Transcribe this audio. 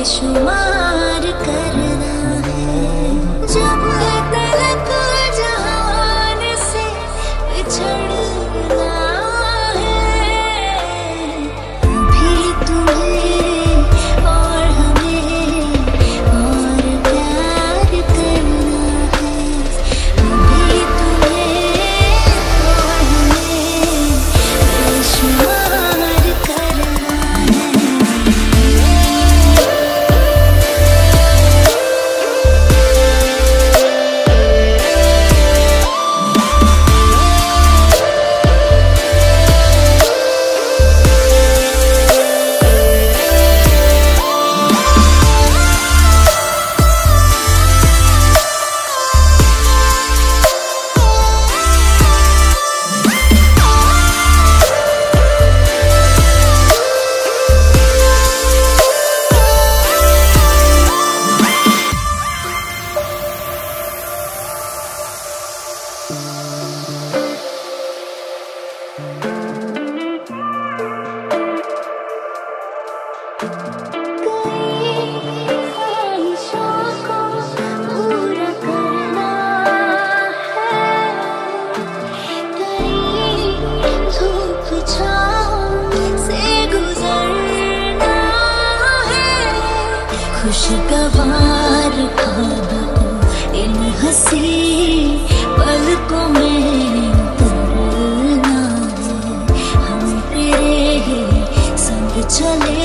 बेशुमार करना है। जब तलक जहान से बिछड़ना है, अभी तुम्हें और हमें और प्यार करना है। अभी तुम्हें और हमें बेशुमार करना है। खुशगवार ख्वाब इन हंसी पलकों में उतरना है। हम तेरे संग चले